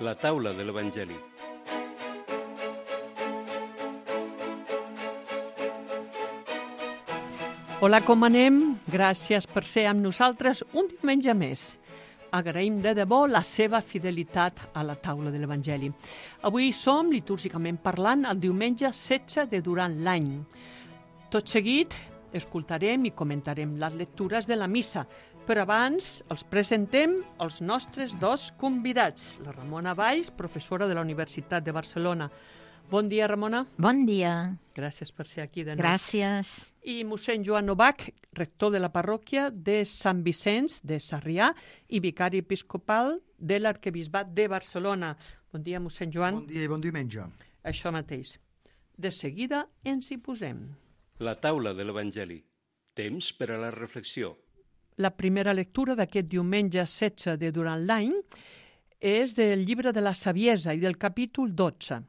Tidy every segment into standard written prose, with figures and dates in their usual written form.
La taula de l'Evangeli. Hola, com anem? Gràcies per ser amb nosaltres un diumenge més. Agraïm de debò la seva fidelitat a la taula de l'Evangeli. Avui som, litúrgicament parlant, el diumenge 16 de durant l'any. Tot seguit escoltarem i comentarem les lectures de la missa, però abans els presentem els nostres dos convidats. La Ramona Valls, professora de la Universitat de Barcelona. Bon dia, Ramona. Bon dia. Gràcies per ser aquí de nou. Gràcies. I mossèn Joan Novak, rector de la parròquia de Sant Vicenç de Sarrià i vicari episcopal de l'arquebisbat de Barcelona. Bon dia, mossèn Joan. Bon dia i bon diumenge. Això mateix. De seguida ens hi posem. La taula de l'Evangeli. Temps per a la reflexió. La primera lectura d'aquest diumenge 16 de durant l'any és del llibre de la Saviesa i del capítol 12.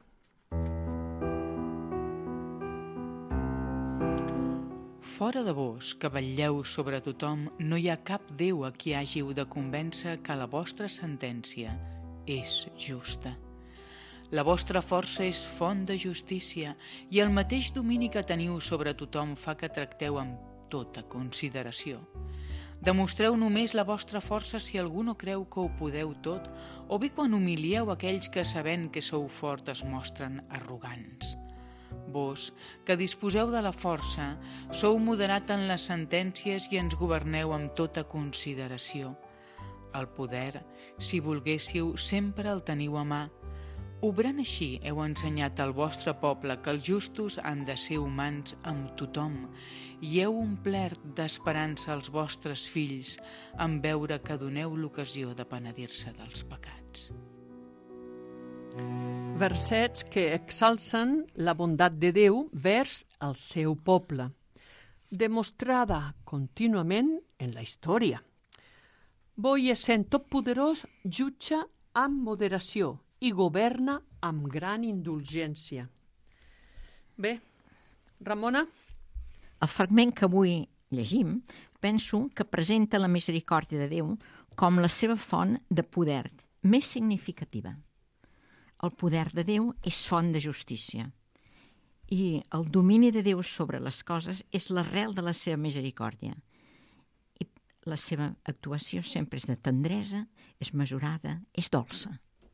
Fora de vos, que vetlleu sobre tothom, no hi ha cap Déu a qui hàgiu de convèncer que la vostra sentència és justa. La vostra força és font de justícia i el mateix domini que teniu sobre tothom fa que tracteu amb tota consideració. Demostreu només la vostra força si algú no creu que ho podeu tot o bé quan humilieu aquells que sabent que sou fort es mostren arrogants. Vos, que disposeu de la força, sou moderat en les sentències i ens governeu amb tota consideració. El poder, si volguéssiu, sempre el teniu a mà. Obrant així, heu ensenyat al vostre poble que els justos han de ser humans amb tothom i heu omplert d'esperança els vostres fills en veure que doneu l'ocasió de penedir-se dels pecats. Versets que exalcen la bondat de Déu vers el seu poble, demostrada contínuament en la història. Voi essent tot poderós, jutja amb moderació i governa amb gran indulgència. Bé, Ramona? El fragment que avui llegim penso que presenta la misericòrdia de Déu com la seva font de poder més significativa. El poder de Déu és font de justícia i el domini de Déu sobre les coses és l'arrel de la seva misericòrdia. I la seva actuació sempre és de tendresa, és mesurada, és dolça.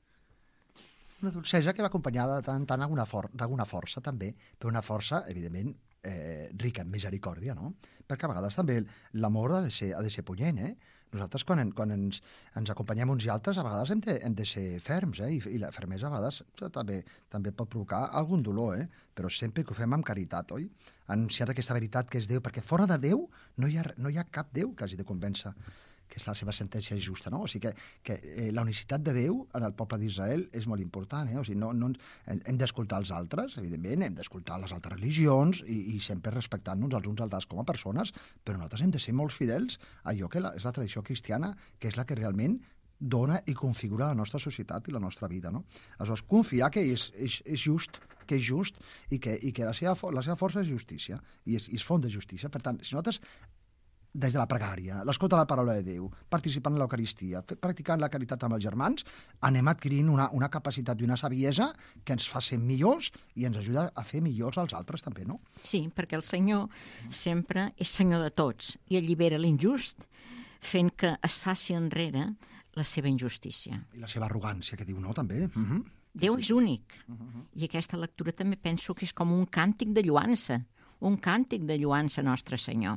Una dolcesa que va acompanyada de tant en tant d'alguna força també, però una força, evidentment, rica en misericòrdia, no? Perquè a vegades també l'amor ha de ser punyent, Nosaltres, quan ens acompanyem uns i altres, a vegades hem de ser ferms, I la fermesa a vegades també pot provocar algun dolor, Però sempre que ho fem amb caritat, oi? Anunciant aquesta veritat que és Déu, perquè fora de Déu no hi ha cap Déu que hagi de convèncer que la seva sentència és justa, no? O sigui que la unicitat de Déu en el poble d'Israel és molt important, O sigui, hem d'escoltar els altres, evidentment, hem d'escoltar les altres religions i sempre respectant-nos els uns als altres com a persones, però nosaltres hem de ser molt fidels a allò que és la tradició cristiana, que és la que realment dona i configura la nostra societat i la nostra vida, no? Aleshores, confiar que és just, i que la seva força és justícia, i és font de justícia. Per tant, si nosaltres des de la pregària, l'escolta de la paraula de Déu, participant en l'Eucaristia, practicant la caritat amb els germans, anem adquirint una capacitat i una saviesa que ens fa ser millors i ens ajuda a fer millors als altres també, no? Sí, perquè el Senyor sempre és Senyor de tots i allibera l'injust fent que es faci enrere la seva injustícia. I la seva arrogància, que diu, no, també. Déu és únic. I aquesta lectura també penso que és com un càntic de lloança, a Nostre Senyor.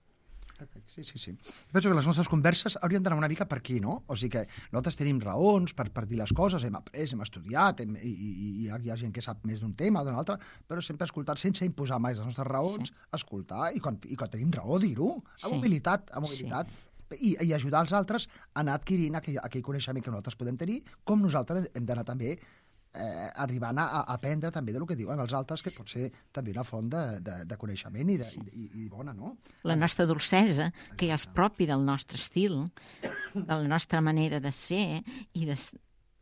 Sí. Penso que les nostres converses haurien d'anar una mica per aquí, no? O sigui que nosaltres tenim raons per dir les coses, hem après, hem estudiat, i hi ha gent que sap més d'un tema o d'un altre, però sempre escoltar, sense imposar mai les nostres raons, escoltar, i quan tenim raó, dir-ho, amb humilitat. I ajudar els altres a anar adquirint aquell coneixement que nosaltres podem tenir, com nosaltres hem d'anar també arribant a aprendre també del que diuen els altres, que pot ser també una font de coneixement i bona, no? La nostra dolcesa, que ja és propi del nostre estil, de la nostra manera de ser i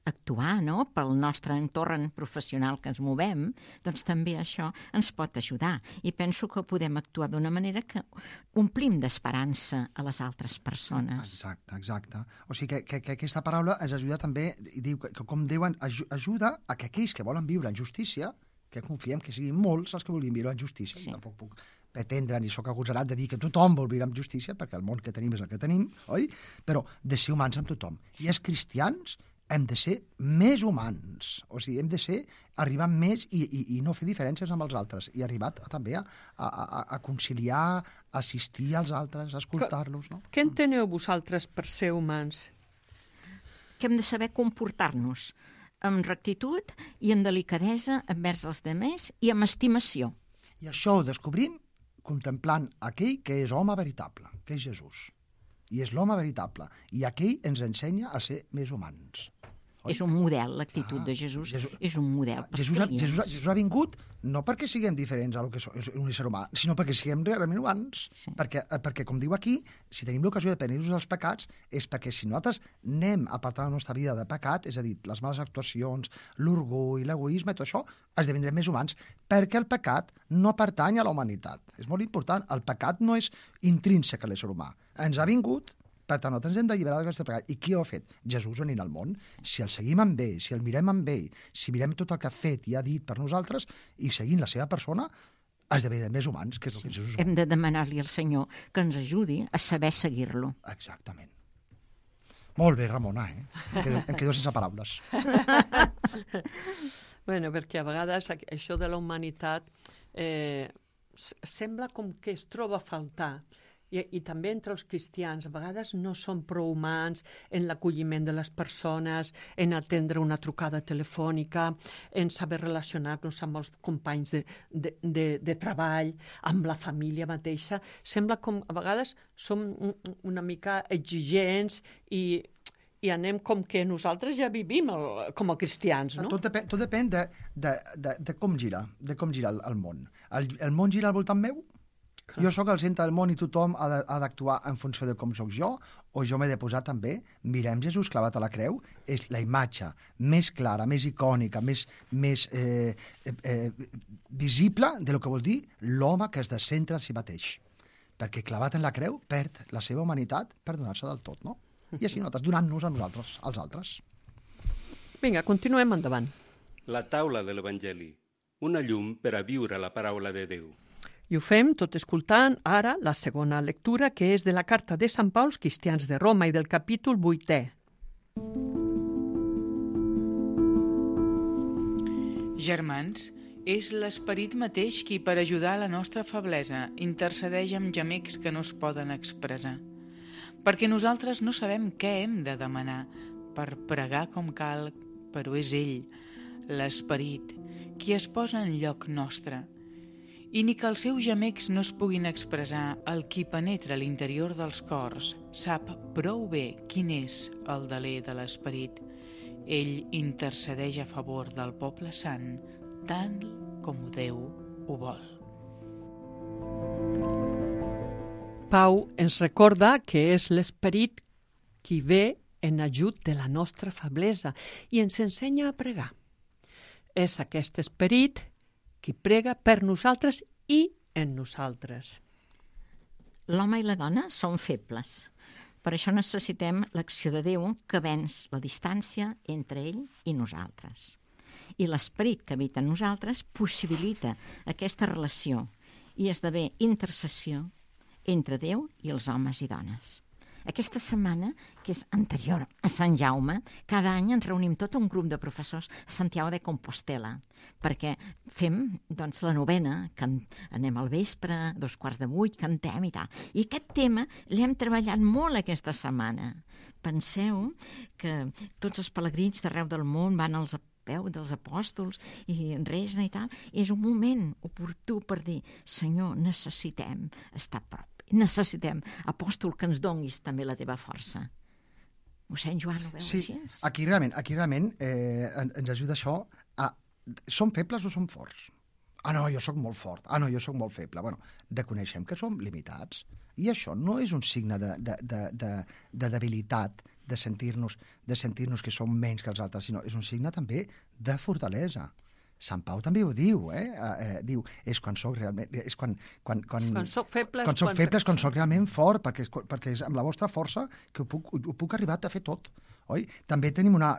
actuar, no?, pel nostre entorn professional que ens movem, doncs també això ens pot ajudar. I penso que podem actuar d'una manera que omplim d'esperança a les altres persones. Exacte. O sigui que aquesta paraula ens ajuda també, i diu que com Déu ajuda a que aquells que volen viure en justícia, que confiem que siguin molts els que vulguin viure en justícia, sí. Tampoc puc pretendre ni sóc agosarat de dir que tothom vol viure en justícia, perquè el món que tenim és el que tenim, oi? Però de ser humans amb tothom. I els cristians hem de ser més humans, o sigui, hem de ser, arribar més i no fer diferències amb els altres, i arribar també a conciliar, assistir als altres, a escoltar-los, no? Què enteneu vosaltres per ser humans? Que hem de saber comportar-nos amb rectitud i amb delicadesa envers els demés i amb estimació. I això ho descobrim contemplant aquell que és home veritable, que és Jesús. I és l'home veritable. I aquell ens ensenya a ser més humans. Oi? És un model, l'actitud de Jesús és un model. Jesús ha vingut no perquè siguem diferents a lo que és un ésser humà, sinó perquè siguem realment humans. Sí. Perquè, com diu aquí, si tenim l'ocasió de penir-nos dels pecats, és perquè si nosaltres anem apartant la nostra vida de pecat, és a dir, les males actuacions, l'orgull, l'egoisme, tot això, esdevindrem més humans, perquè el pecat no pertany a la humanitat. És molt important. El pecat no és intrínsec a l'ésser humà. Ens ha vingut. Per tant, nosaltres ens hem d'alliberar d'aquest pecat. I qui ho ha fet? Jesús venint al món. Si el seguim amb ell, si el mirem amb ell, si mirem tot el que ha fet i ha dit per nosaltres, i seguint la seva persona, esdevenem més humans, que és el que Jesús... Hem de demanar-li al Senyor que ens ajudi a saber seguir-lo. Exactament. Molt bé, Ramona, Em quedo sense paraules. Bueno, perquè a vegades això de la humanitat sembla com que es troba a faltar. I també entre els cristians, a vegades no són prou humans en l'acolliment de les persones, en atendre una trucada telefònica, en saber relacionar-nos amb els companys de treball, amb la família mateixa. Sembla com a vegades som una mica exigents i anem com que nosaltres ja vivim com a cristians, no? Tot depèn de com gira el món. El món gira al voltant meu? Clar. Jo sóc el centre del món i tothom ha d'actuar en funció de com sóc jo, o jo m'he de posar també, mirem Jesús clavat a la creu, és la imatge més clara, més icònica, més visible de lo que vol dir l'home que es descentra en si mateix. Perquè clavat en la creu perd la seva humanitat per donar-se del tot, no? I així nosaltres, donant-nos a nosaltres, als altres. Vinga, continuem endavant. La taula de l'Evangeli, una llum per a viure la paraula de Déu. I ho fem tot escoltant ara la segona lectura, que és de la carta de Sant Pau als cristians de Roma i del capítol 8è. Germans, és l'esperit mateix qui, per ajudar la nostra feblesa, intercedeix amb gemecs que no es poden expressar. Perquè nosaltres no sabem què hem de demanar per pregar com cal, però és ell, l'esperit, qui es posa en lloc nostre. I ni que els seus gemecs no es puguin expressar, el qui penetra l'interior dels cors sap prou bé quin és el deler de l'esperit. Ell intercedeix a favor del poble sant, tant com Déu ho vol. Pau ens recorda que és l'esperit qui ve en ajut de la nostra feblesa i ens ensenya a pregar. És aquest esperit qui prega per nosaltres i en nosaltres. L'home i la dona són febles. Per això necessitem l'acció de Déu que venç la distància entre ell i nosaltres. I l'esperit que habita en nosaltres possibilita aquesta relació i esdevé intercessió entre Déu i els homes i dones. Aquesta setmana, que és anterior a Sant Jaume, cada any ens reunim tot un grup de professors a Santiago de Compostela, perquè fem la novena, anem al vespre, 7:45, cantem i tal. I aquest tema l'hem treballat molt aquesta setmana. Penseu que tots els pelegrins d'arreu del món van als peu dels apòstols i resen i tal. És un moment oportú per dir, Senyor, necessitem estar a prop. Necessitem, apòstol, que ens donis també la teva força. Mossèn Joan, ho veus així? Sí, aquí realment ens ajuda això a... Som febles o som forts? No, jo sóc molt fort. No, jo sóc molt feble. Bueno, reconeixem que som limitats. I això no és un signe de debilitat de sentir-nos que som menys que els altres, sinó és un signe també de fortalesa. Sant Pau també ho diu, diu, és quan soc realment... És quan soc febles, quan soc realment fort, perquè és amb la vostra força que ho puc arribar a fer tot, oi? També tenim una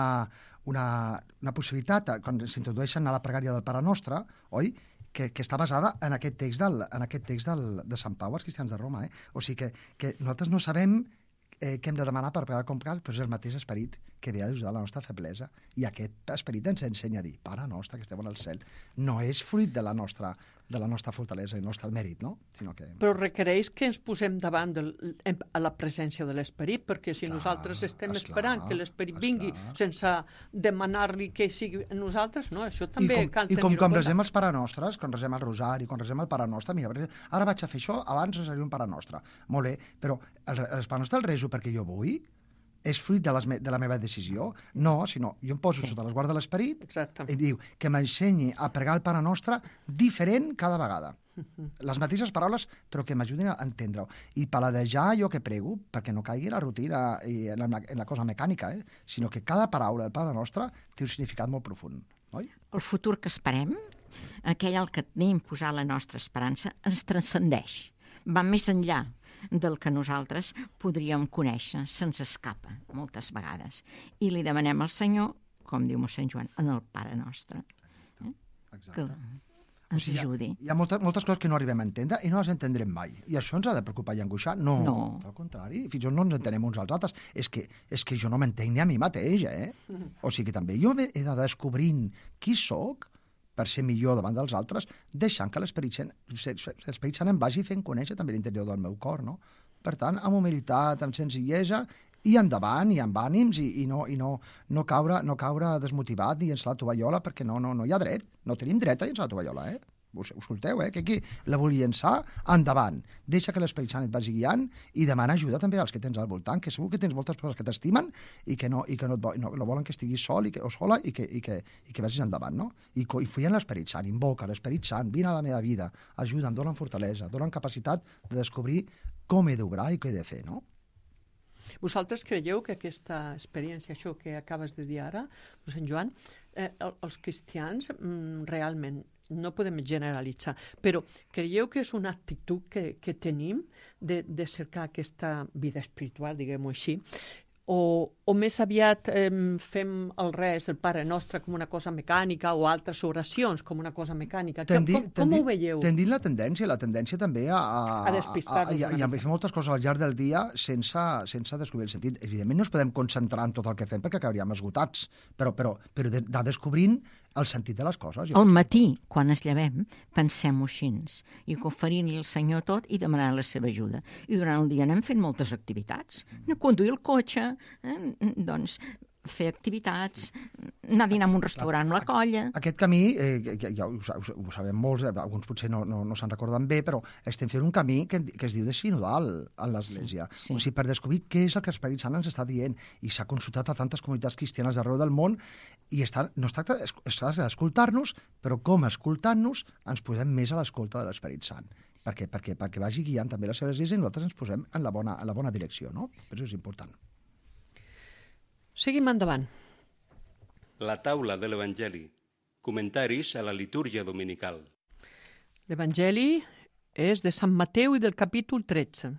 possibilitat, quan s'introdueixen a la pregària del Pare Nostre, oi?, que està basada en aquest text de Sant Pau, als cristians de Roma. O sigui que nosaltres no sabem què hem de demanar per pregar com cal, però és el mateix esperit que ve a ajudar la nostra feblesa. I aquest esperit ens ensenya a dir, Pare nostre que esteu en el cel, no és fruit de la nostra fortalesa i el nostre mèrit, no? Sinó que... Però requereix que ens posem davant a la presència de l'esperit, perquè si nosaltres estem esperant que l'esperit vingui sense demanar-li que sigui a nosaltres, no? Això també cal tenir-ho en compte. I com resem els Pare Nostres, quan resem el Rosari, quan resem el Pare Nostre, mira, ara vaig a fer això, abans resaria un Pare Nostre. Molt bé, però el Pare Nostre el reso perquè jo vull? És fruit de la meva decisió? No, sinó jo em poso sota l'esguard de l'esperit i diu que m'ensenyi a pregar el Pare Nostre diferent cada vegada. Les mateixes paraules, però que m'ajudin a entendre-ho. I paladejar allò que prego, perquè no caigui la rutina i en la cosa mecànica, sinó que cada paraula del Pare Nostre té un significat molt profund. Oi? El futur que esperem, aquell al que tenim posat la nostra esperança, ens transcendeix. Va més enllà del que nosaltres podríem conèixer, se'ns escapa moltes vegades. I li demanem al Senyor, com diu mossèn Joan, en el Pare Nostre, que ens ajudi. Hi ha moltes coses que no arribem a entendre i no les entendrem mai. I això ens ha de preocupar i angoixar? No. Al contrari, fins i tot no ens entenem uns als altres. És que jo no m'entenc ni a mi mateix, O sigui que també jo he de descobrint qui sóc per ser millor davant dels altres, deixant que l'Esperit Sant em vagi fent conèixer també l'interior del meu cor, no? Per tant, amb humilitat, amb senzillesa, i endavant, i amb ànims, i no caure desmotivat ni llençar la tovallola, perquè no hi ha dret, no tenim dret a llençar la tovallola, Ho escolteu, que aquí la vull llençar, endavant. Deixa que l'Esperit Sant et vagi guiant i demana ajuda també als que tens al voltant, que segur que tens moltes persones que t'estimen i que no volen que estiguis sol o sola i que vagis endavant, no? I confia en l'Esperit Sant, invoca l'Esperit Sant, vine a la meva vida, ajuda'm, dona'm fortalesa, dona'm capacitat de descobrir com he d'obrar i què he de fer, no? Vosaltres creieu que aquesta experiència, això que acabes de dir ara, mossèn Joan, els cristians realment, no podem generalitzar, però creieu que és una actitud que tenim de cercar aquesta vida espiritual, diguem-ho així, o més aviat fem el res, el Pare Nostre, com una cosa mecànica o altres oracions com una cosa mecànica? Com ho veieu? Tendint la tendència també a despistar-nos. I a fer moltes coses al llarg del dia sense descobrir el sentit. Evidentment no ens podem concentrar en tot el que fem perquè acabaríem esgotats, però de descobrint el sentit de les coses. Al matí, quan ens llevem, pensem-ho així, i oferint-li al Senyor tot i demanant la seva ajuda. I durant el dia anem fent moltes activitats. Conduir el cotxe, doncs fer activitats, anar a dinar en un restaurant o la colla... Aquest camí, ja ho sabem molts, alguns potser no se'n recorden bé, però estem fent un camí que es diu de sinodal a l'Església. Sí. O sigui, per descobrir què és el que l'Esperit Sant ens està dient. I s'ha consultat a tantes comunitats cristianes d'arreu del món i es tracta d'escoltar-nos, però com escoltant-nos ens posem més a l'escolta de l'Esperit Sant. Perquè vagi guiant també la seva Església i nosaltres ens posem en la bona direcció, no? Per això és important. Seguim endavant. La taula de l'Evangeli. Comentaris a la litúrgia dominical. L'Evangeli és de Sant Mateu i del capítol 13.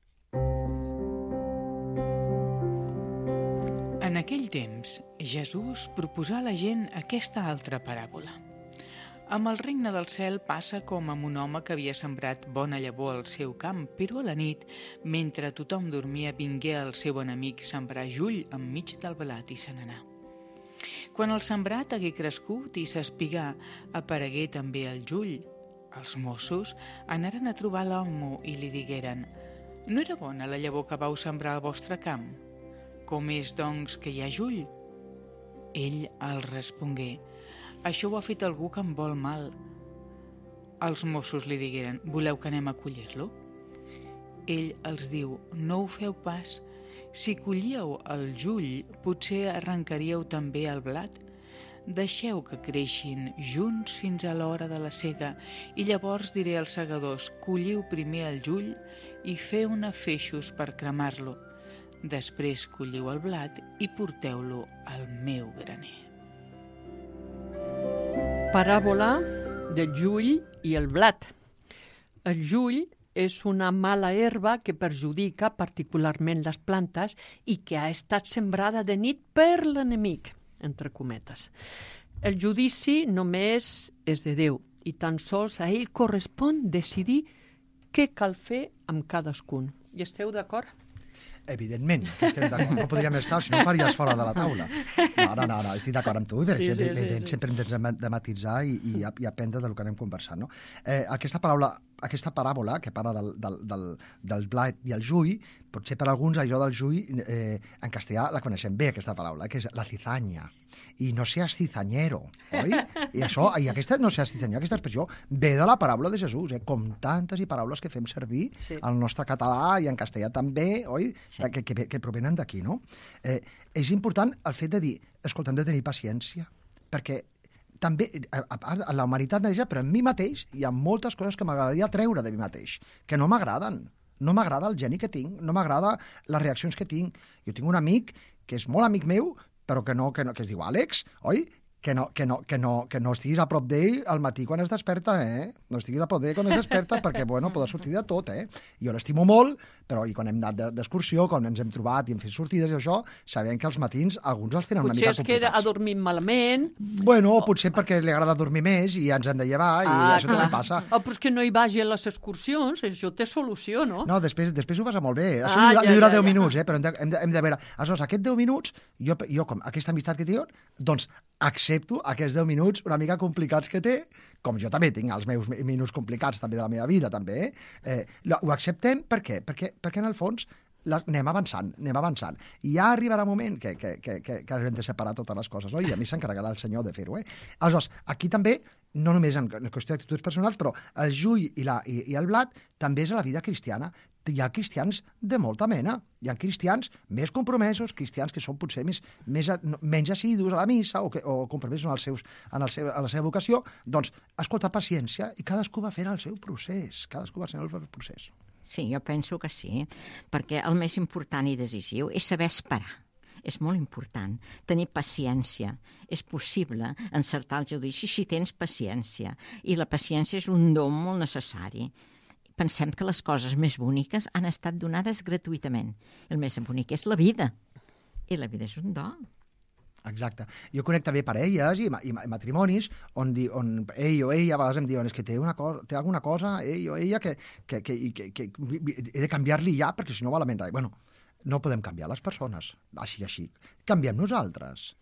En aquell temps, Jesús proposà a la gent aquesta altra paràbola. Amb el regne del cel passa com amb un home que havia sembrat bona llavor al seu camp, però a la nit, mentre tothom dormia, vingué el seu enemic sembrar jull enmig del blat i se n'anà. Quan el sembrat hagué crescut i s'espigà, aparegué també el jull. Els Mossos anaren a trobar l'home i li digueren: «No era bona la llavor que vau sembrar al vostre camp? Com és, doncs, que hi ha jull?» Ell els respongué: «Això ho ha fet algú que em vol mal». Els Mossos li digueren: «Voleu que anem a collir-lo?» Ell els diu: «No ho feu pas. Si collíeu el jull, potser arrencaríeu també el blat. Deixeu que creixin junts fins a l'hora de la sega, i llavors diré als segadors: colliu primer el jull i feu-ne feixos per cremar-lo. Després colliu el blat i porteu-lo al meu graner. Paràbola del jull i el blat. El jull és una mala herba que perjudica particularment les plantes i que ha estat sembrada de nit per l'enemic, entre cometes. El judici només és de Déu i tan sols a ell correspon decidir què cal fer amb cadascun. Hi esteu d'acord? Evidentment que estem d'acord. No podríem estar, si no faries fora de la taula. No, estic d'acord amb tu. Sí. Sempre hem de matisar i aprendre del que anem conversant. No? Aquesta paràbola que parla del blat i el jull, potser per alguns allò del jull, en castellà la coneixem bé, aquesta paraula, que és la cizanya. I no seas cizañero, oi? I aquesta no seas cizañero, aquesta expressió ve de la paraula de Jesús, com tantes i paraules que fem servir al nostre català i en castellà també, oi? Sí. Que provenen d'aquí, no? És important el fet de dir, escolta, hem de tenir paciència, perquè també, a la humanitat mateixa, però en mi mateix hi ha moltes coses que m'agradaria treure de mi mateix, que no m'agraden. No m'agrada el geni que tinc, no m'agrada les reaccions que tinc. Jo tinc un amic que és molt amic meu, però que es diu Àlex, oi? Que no estiguis a prop d'ell al matí quan es desperta, No estiguis a prop d'ell quan es desperta perquè, pot sortir de tot, Jo l'estimo molt, però i quan hem anat d'excursió, quan ens hem trobat i hem fet sortides i això, sabem que els matins alguns els tenen una mica complicats. Potser és que ha dormit malament. Potser perquè li agrada dormir més i ens hem de llevar i això també passa. Però és que no hi vagi a les excursions, això té solució, no? No, després ho passa molt bé. Això li dura 10 minuts, però hem de veure. Aleshores, aquests 10 minuts, jo com aquesta amistat que tinc, doncs accepto aquests 10 minuts una mica complicats que té, com jo també tinc els meus minuts complicats també de la meva vida, també. Ho acceptem, per què? Perquè en el fons anem avançant. I ja arribarà un moment que hem de separar totes les coses, no? I a mi s'encarregarà el Senyor de fer-ho. Aleshores, aquí també, no només en qüestió d'actituds personals, però el jull i el blat també és a la vida cristiana. Hi ha cristians de molta mena. Hi ha cristians més compromesos, cristians que són potser menys assidus a la missa o compromesos en la seva vocació. Doncs, escolta, paciència, i cadascú va fent el seu procés. Sí, jo penso que sí, perquè el més important i decisiu és saber esperar. És molt important tenir paciència. És possible encertar el judici si tens paciència. I la paciència és un don molt necessari. Pensem que les coses més boniques han estat donades gratuïtament. El més bonic és la vida. I la vida és un do. Exacte. Jo conec també parelles i matrimonis on ell o ella a vegades em diuen que té alguna cosa, ell o ella, que he de canviar-li ja perquè si no val menys res. Bueno, no podem canviar les persones, així. Canviem nosaltres.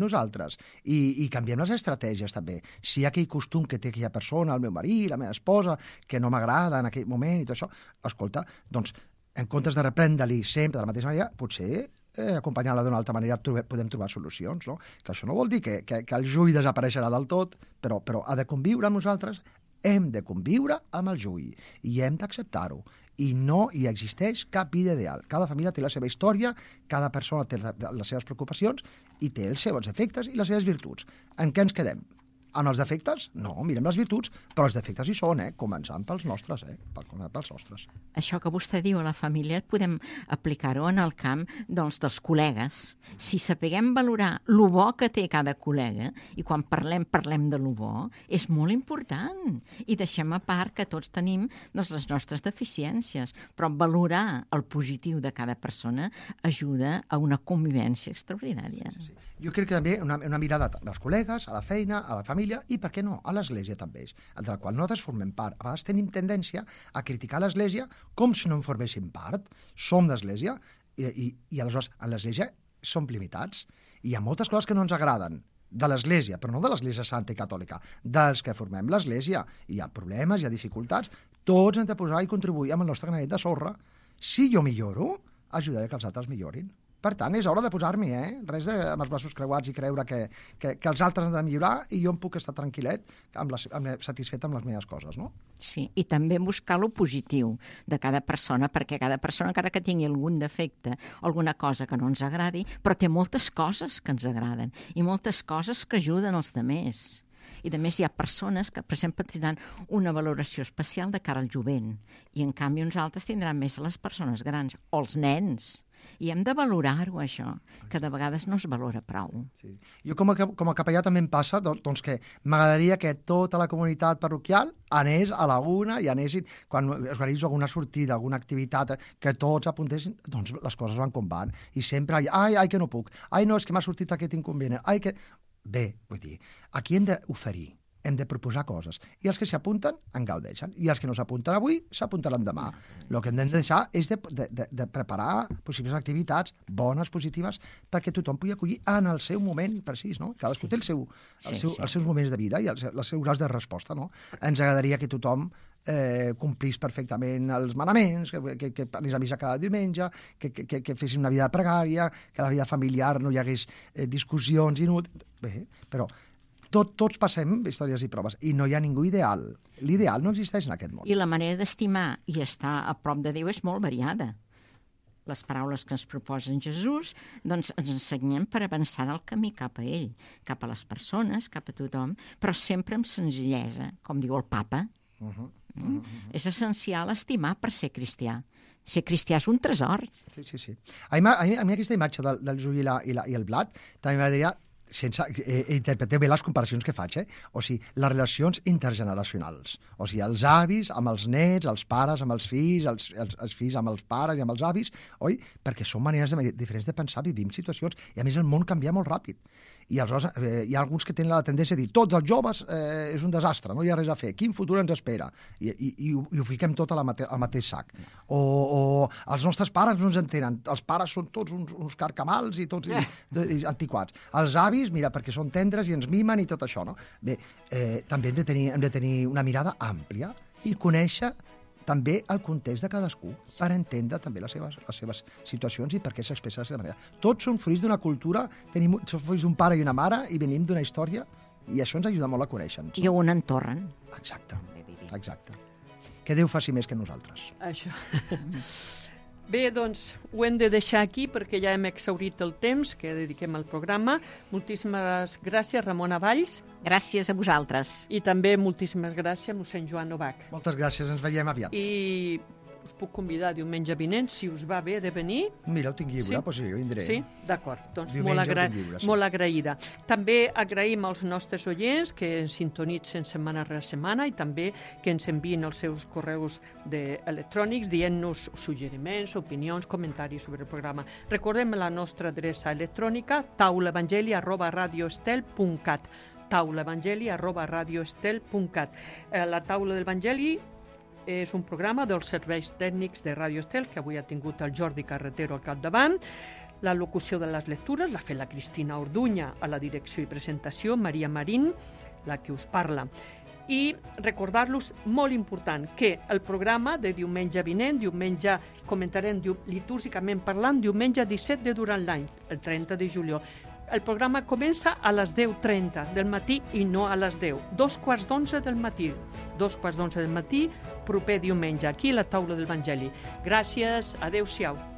I canviem les estratègies, també. Si hi ha aquell costum que té aquella persona, el meu marit, la meva esposa, que no m'agrada en aquell moment i tot això, escolta, doncs, en comptes de reprendre-li sempre de la mateixa manera, potser acompanyant-la d'una altra manera podem trobar solucions, no? Que això no vol dir que el jull desapareixerà del tot, però ha de conviure amb nosaltres. Hem de conviure amb el jull i hem d'acceptar-ho. I no hi existeix cap vida ideal. Cada família té la seva història, cada persona té les seves preocupacions i té els seus efectes i les seves virtuts. En què ens quedem? Amb els defectes? No, mirem les virtuts, però els defectes hi són, començant pels nostres, pels nostres. Això que vostè diu a la família podem aplicar-ho en el camp dels col·legues. Si sapiguem valorar lo bo que té cada col·lega, i quan parlem de lo bo, és molt important. I deixem a part que tots tenim les nostres deficiències, però valorar el positiu de cada persona ajuda a una convivència extraordinària. Sí. Jo crec que també una mirada dels col·legues, a la feina, a la família i, per què no, a l'Església també, de la qual nosaltres formem part. A vegades tenim tendència a criticar l'Església com si no en forméssim part. Som d'Església i aleshores a l'Església som limitats. Hi ha moltes coses que no ens agraden de l'Església, però no de l'Església Santa i Catòlica, dels que formem l'Església. Hi ha problemes, hi ha dificultats. Tots hem de posar i contribuir amb el nostre granet de sorra. Si jo milloro, ajudaré que els altres millorin. Per tant, és hora de posar-m'hi, Res de amb els braços creuats i creure que els altres han de millorar i jo em puc estar tranquil·let, satisfet amb les meves coses, no? Sí, i també buscar lo positiu de cada persona, perquè cada persona, encara que tingui algun defecte o alguna cosa que no ens agradi, però té moltes coses que ens agraden i moltes coses que ajuden els altres. I a més hi ha persones que, per exemple, tindran una valoració especial de cara al jovent i en canvi uns altres tindran més les persones grans o els nens. I hem de valorar-ho, això, que de vegades no es valora prou. Sí. Jo com a capellà també em passa doncs que m'agradaria que tota la comunitat parroquial anés a la una i anessin, quan organitzo alguna sortida, alguna activitat, que tots apuntessin, doncs les coses van com van. I sempre, ai, que no puc, ai, no, és que m'ha sortit aquest inconvenient, ai, que... Bé, vull dir, aquí hem d'oferir, hem de proposar coses. I els que s'hi apunten, en gaudeixen. I els que no s'apunten avui, s'apuntaran demà. El que hem de deixar és de preparar possibles activitats bones, positives, perquè tothom pugui acollir en el seu moment precís, no? Cadascú té els seus moments de vida i els seus graus de resposta, no? Ens agradaria que tothom complís perfectament els manaments, que anés a missa cada diumenge, que fessin una vida pregària, que a la vida familiar no hi hagués discussions inútils. Bé, però tots passem històries i proves i no hi ha ningú ideal. L'ideal no existeix en aquest món. I la manera d'estimar i estar a prop de Déu és molt variada. Les paraules que ens proposa Jesús doncs ens ensenyem per avançar del camí cap a ell, cap a les persones, cap a tothom, però sempre amb senzillesa, com diu el papa. És essencial estimar per ser cristià. Ser cristià és un tresor. Sí. A mi aquesta imatge del Llull i el blat també m'agradaria interpreteu bé les comparacions que faig, O sigui, les relacions intergeneracionals. O sigui, els avis amb els nets, els pares amb els fills, els fills amb els pares i amb els avis, oi? Perquè són maneres diferents de pensar, vivim situacions, i a més el món canvia molt ràpid. I aleshores hi ha alguns que tenen la tendència a dir tots els joves és un desastre, no hi ha res a fer, quin futur ens espera? I ho fiquem tot al mateix sac. O els nostres pares no ens entenen, els pares són tots uns carcamals i tots antiquats. Els avis, mira, perquè són tendres i ens mimen i tot això, no? Bé, també hem de tenir una mirada àmplia i conèixer també el context de cadascú per entendre també les seves situacions i per què s'expressa d'aquesta manera. Tots són fruits d'una cultura, som fruits d'un pare i una mare i venim d'una història i això ens ajuda molt a conèixer-nos. I on entorren. Exacte. Que Déu faci més que nosaltres. Això. Bé, doncs, ho hem de deixar aquí perquè ja hem exhaurit el temps que dediquem al programa. Moltíssimes gràcies, Ramona Valls. Gràcies a vosaltres. I també moltíssimes gràcies, mossèn Joan Novak. Moltes gràcies, ens veiem aviat. I us puc convidar diumenge vinent, si us va bé de venir. Mira, ho tinc lliure, doncs sí, jo vindré. Sí? D'acord, doncs diumenge molt agraïda. També agraïm als nostres oients que ens sintonitzen setmana rere setmana i també que ens envien els seus correus electrònics dient-nos suggeriments, opinions, comentaris sobre el programa. Recordem la nostra adreça electrònica taulaevangeli@radioestel.cat taulaevangeli@radioestel.cat. La Taula de l'Evangeli és un programa dels serveis tècnics de Ràdio Estel que avui ha tingut el Jordi Carretero al capdavant. La locució de les lectures l'ha fet la Cristina Orduña, a la direcció i presentació, Maria Marín, la que us parla. I recordar-los, molt important, que el programa de diumenge vinent, diumenge comentarem litúrgicament parlant, diumenge 17 de durant l'any, el 30 de juliol. El programa comença a les 10:30 del matí i no a les 10. 11:45 del matí. 11:45 del matí, proper diumenge, aquí a la Taula de l'Evangeli. Gràcies, adeu-siau.